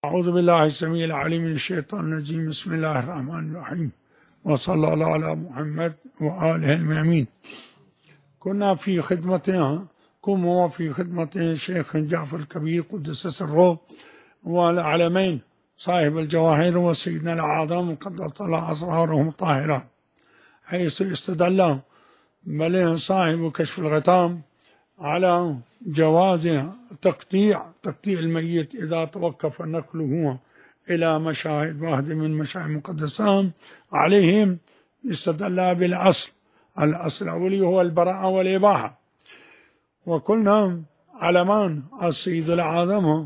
أعوذ بالله السميع العليم من الشيطان الرجيم. بسم الله الرحمن الرحيم، وصلى الله على محمد وآله المؤمنين. كنا في خدمة الشيخ جعفر الكبير قدس سره والعلمين صاحب الجواهر وسيدنا الأعظم قدس الله أسرارهم الطاهرة، حيث استدل بل صاحب كشف الغطام على جواز تقطيع الميت إذا توقف نقله إلى مشاهد واحد من مشاهد مقدسة عليهم. استدل بالأصل، الأصل الأولي هو البراءة والإباحة، وقلنا علمان السيد الأعظم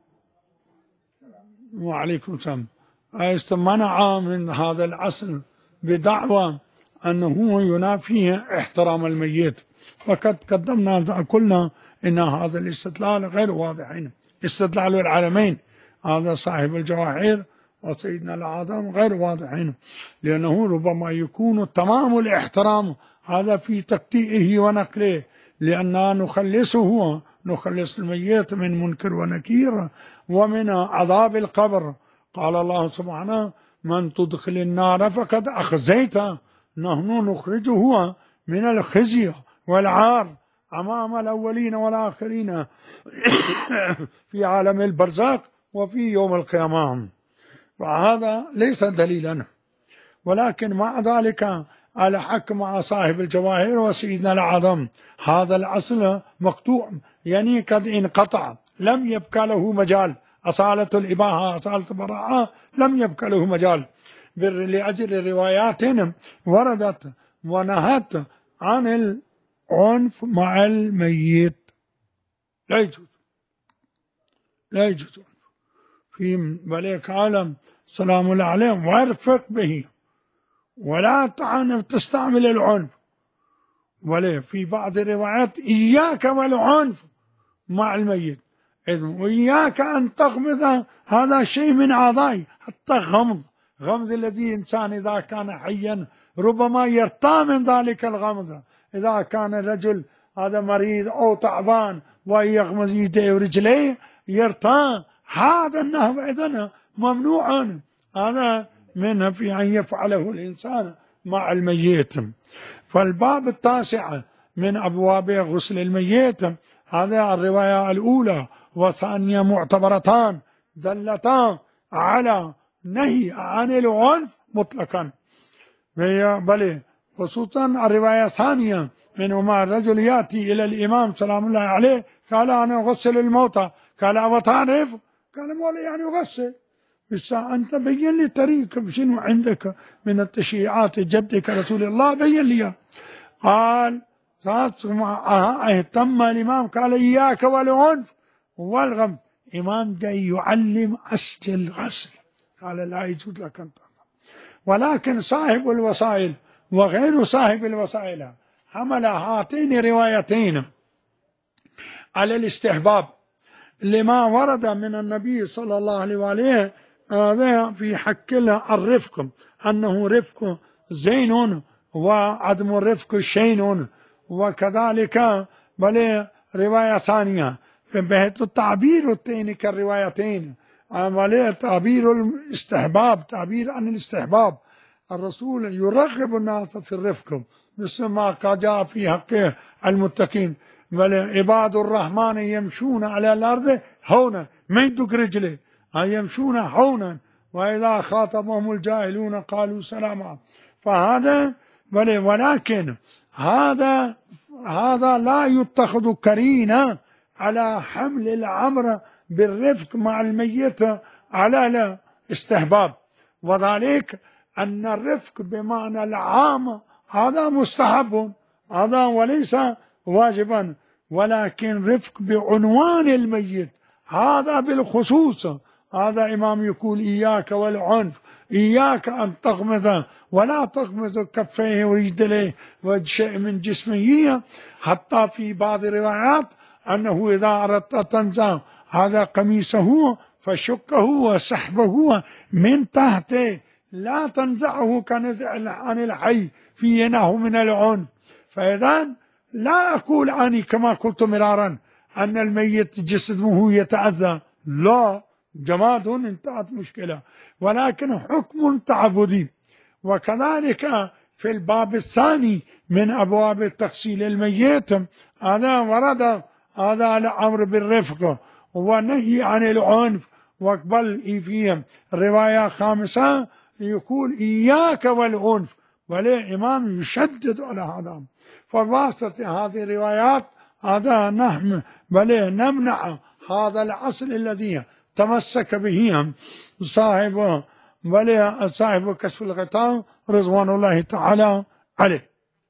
وعليكم السلام استمنع من هذا الأصل بدعوى أنه ينافي احترام الميت، وقد قدمنا قلنا إن هذا الاستدلال غير واضح. استدلال العالمين هذا صاحب الجواهر وسيدنا الأعظم غير واضح، لأنه ربما يكون تمام الاحترام هذا في تقطيعه ونقله، لأننا نخلص الميت من منكر ونكير ومن عذاب القبر. قال الله سبحانه: من تدخل النار فقد أخزيته، نحن نخرجه من الخزي والعار أمام الأولين والآخرين في عالم البرزخ وفي يوم القيامة. فهذا ليس دليلا، ولكن مع ذلك الحق مع صاحب الجواهر وسيدنا الأعظم. هذا الأصل مقطوع، يعني قد انقطع، لم يبقى له مجال. أصالة الإباحة أصالة البراءة لم يبقى له مجال، لأجل روايات وردت ونهت عن العنف مع الميت. لا يجوز في ملك عالم سلام الله عليهم: وارفق به ولا تستعمل العنف. ولا في بعض الروايات: إياك والعنف مع الميت، وإياك أن تغمض هذا شيء من أعضائي. حتى غمض الذي إنسان إذا كان حيا ربما يرتى من ذلك الغمض. إذا كان الرجل هذا مريض أو تعبان ويغمض يديه ورجليه يرتى، هذا النهو أيضا ممنوع. هذا منه في أن يفعله الإنسان مع الميت. فالباب التاسع من أبواب غسل الميت، هذا الرواية الأولى والثانية معتبرتان دلتان على نهي عن العنف مطلقا، بل خصوصا الرواية الثانية منهما: الرجل يأتي إلى الإمام سلام الله عليه قال: أنا أغسل الموتى. قال: وتعرف؟ قال: مولا يعني أغسل. أنت بين لي طريقك، شنو عندك من التشريعات جدك رسول الله، بين لي. قال: اهتم الإمام قال: إياك والعنف والغمز. إمام جاي يعلم أصل الغسل، قال: لا يجوز لك أن تغمز. ولكن صاحب الوسائل وغير صاحب الوسائل حمل هاتين روايتين على الاستحباب لما ورد من النبي صلى الله عليه وآله هذا في حق الرفق، أنه رفق زين وعدم الرفق شين. وكذلك بل رواية ثانية بحيث التعبير التين كالروايتين، تعبير الاستحباب، تعبير عن الاستحباب. الرسول يرغب الناس في الرفق، مثل ما جاء في حق المتقين: بل عباد الرحمن يمشون على الأرض هونا، ما يدق رجله، يمشون هونا، وإذا خاطبهم الجاهلون قالوا سلاما. فهذا ولكن هذا لا يتخذ كرينا على حمل الأمر بالرفق مع الميت على الاستحباب، وذلك أن الرفق بمعنى العام هذا مستحب، هذا وليس واجبا، ولكن رفق بعنوان الميت هذا بالخصوص. هذا إمام يقول: إياك والعنف، إياك أن تغمض ولا تغمض كفيه ورجليه وشيء من جسمه. حتى في بعض الروايات أنه إذا أردت تنزع هذا قميصه فشقه وسحبه من تحته، لا تنزعه كنزع عن الحي في ينه من العنف. فإذا لا أقول أني كما قلت مرارا أن الميت جسمه يتأذى، لا، جماد انتهت مشكلة، ولكن حكم تعبدي. وكذلك في الباب الثاني من أبواب التغسيل الميت هذا ورد هذا الأمر بالرفق ونهي عن العنف، وقبل فيه رواية خامسة يقول إياك والعنف، والإمام يشدد على هذا. فبواسطة هذه الروايات هذا نحن نمنع هذا الأصل الذي تمسك به صاحب كشف الغطاء رضوان الله تعالى عليه.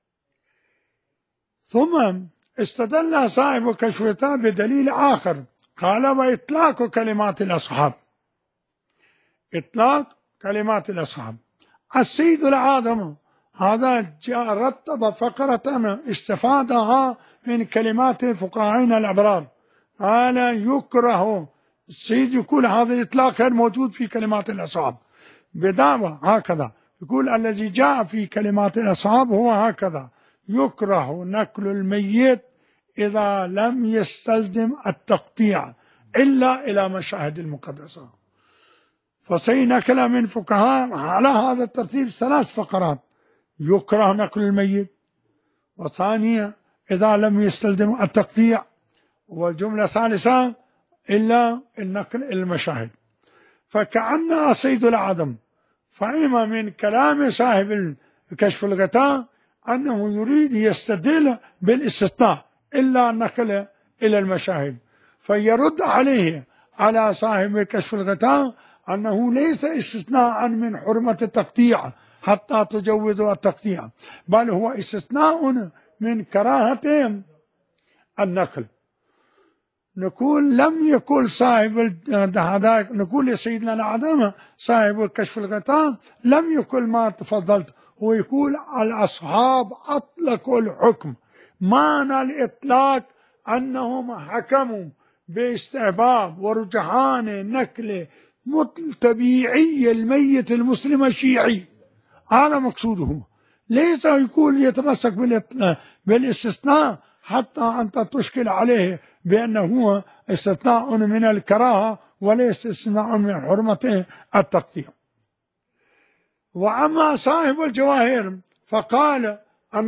ثم استدل صاحب كشف الغطاء بدليل آخر، قال وإطلاق كلمات الأصحاب. إطلاق كلمات الأصحاب، السيد العظم هذا رتب فقرة استفادها من كلمات فقهائنا الأبرار، قال يكره السيد يقول هذا الإطلاق غير موجود في كلمات الأصحاب بدعوة هكذا، يقول الذي جاء في كلمات الأصحاب هو هكذا: يكره نقل الميت إذا لم يستلزم التقطيع إلا إلى مشاهد المقدسة. فسينقل من فقهاء على هذا الترتيب 3 فقرات: يكره نقل الميت، وثانية إذا لم يستلزم التقطيع، والجملة ثالثة إلا النقل المشاهد. فكأن سيد العدم فهم من كلام صاحب كشف الغطاء أنه يريد يستدل بالاستثناء إلا النقل إلى المشاهد، فيرد عليه على صاحب كشف الغطاء أنه ليس استثناء من حرمة التقطيع حتى تجوز التقطيع، بل هو استثناء من كراهة النقل. نقول لم يقل صاحب هذا، نقول لسيدنا العدم صاحب كشف الغطاء لم يقل ما تفضلت، هو يقول الأصحاب أطلقوا الحكم. معنى الإطلاق أنهم حكموا باستحباب ورجحان نقل طبيعي الميت المسلم الشيعي، هذا مقصوده. ليس يقول يتمسك بالاستثناء حتى أنت تشكل عليه بأنه استثناء من الكراهة وليس استثناء من حرمة التقطيع. وأما صاحب الجواهر فقال أن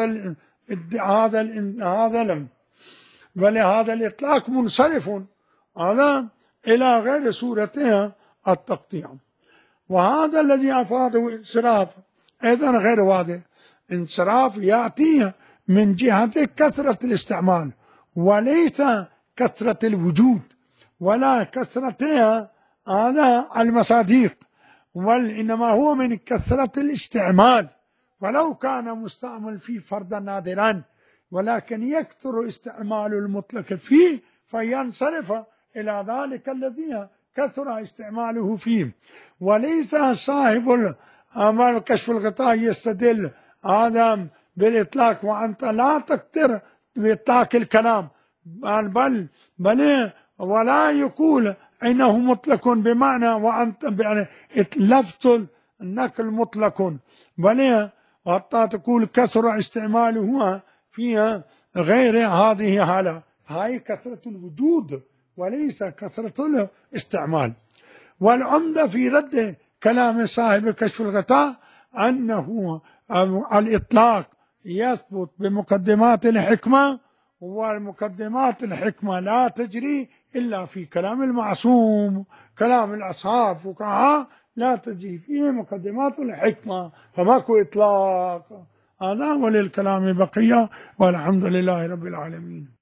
هذا الإطلاق منصرف إلى غير صورتها التقطيع، وهذا الذي أفاده انصراف أيضا غير واضح. انصراف يأتي من جهة كثرة الاستعمال وليس كثرة الوجود ولا كثرة المصادق، وإنما هو من كثرة الاستعمال. ولو كان مستعمل فيه فردا نادرا ولكن يكثر استعمال المطلق فيه فينصرف إلى ذلك الذي كثر استعماله فيه. وليس صاحب كشف الغطاء يستدل هذا بالإطلاق وأنت لا تقدر بإطلاق الكلام، بل ولا يقول إنه مطلق بمعنى وأنت يعني لفظ النقل مطلق، بل حتى تقول كثر استعماله فيها غير هذه حالة، هاي كثرة الوجود وليس كثرة الاستعمال. والعمدة في رد كلام صاحب كشف الغطاء أنه الإطلاق يثبت بمقدمات الحكمة، والمقدمات الحكمة لا تجري إلا في كلام المعصوم. كلام الأصحاب فقهاء لا تجري فيه مقدمات الحكمة، فماكو إطلاق. هذا وللكلام بقية، والحمد لله رب العالمين.